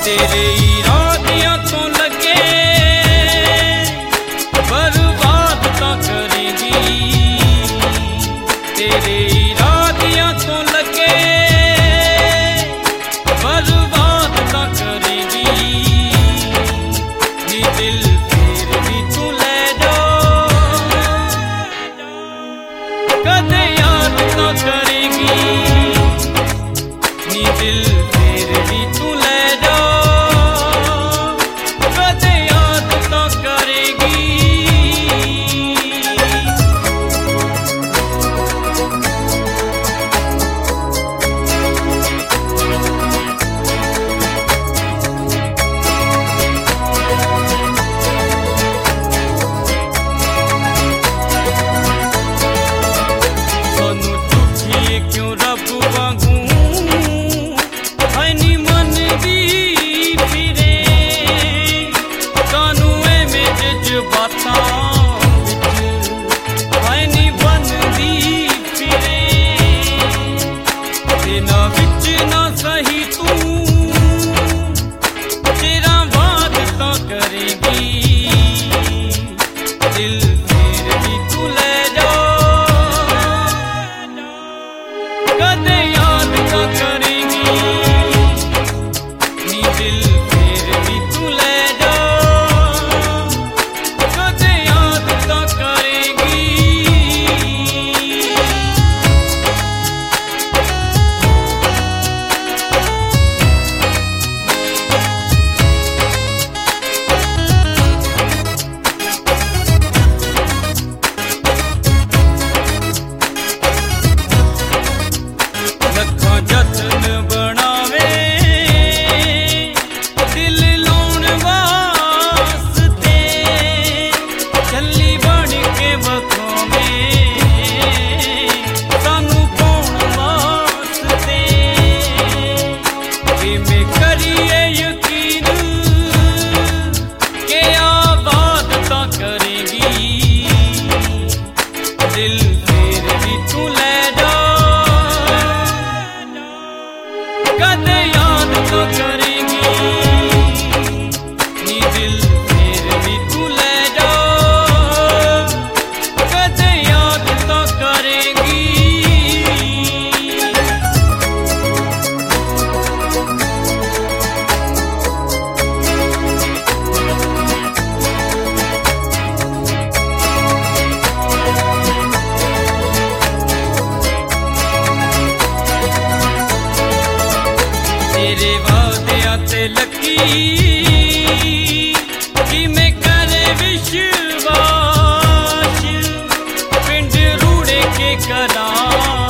तेरे इरादियां तो लगे बर्बाद तो करेगी, तेरे इरादियां तो लगे बर्बाद तो करेगी। नी दिल फिर भी तू ले जा, कदे याद तो करेगी। नी दिल फिर भी तू ले जा, कदे याद तो करेगी। सोनू दुखी क्यों रब वांगू नी मन दी फिरे, सानू एवें जज्बातां विच हाय नी बनदी फिरे। दिनां विच ना सही तू तेरा बात तो करेगी, दिल फिर भी तू ले जा, कदे याद तो करेगी। नी दिल फिर भी तू ले जा, कदे याद तो करेगी। लखां जतन बनावे दिल लाउण वास्ते, चली बन के बखावे सानू पाउण वास्ते। किवें करिए यकीन के आबाद तो करेगी, दिल फिर भी तू ले जा, कदे याद तो करेगी। नी दिल फिर भी तू ले जा, कदे याद तो करेगी। तेरे वादियां ते लकी कि मैं करे विश्वास, पिंड रूड़े के करा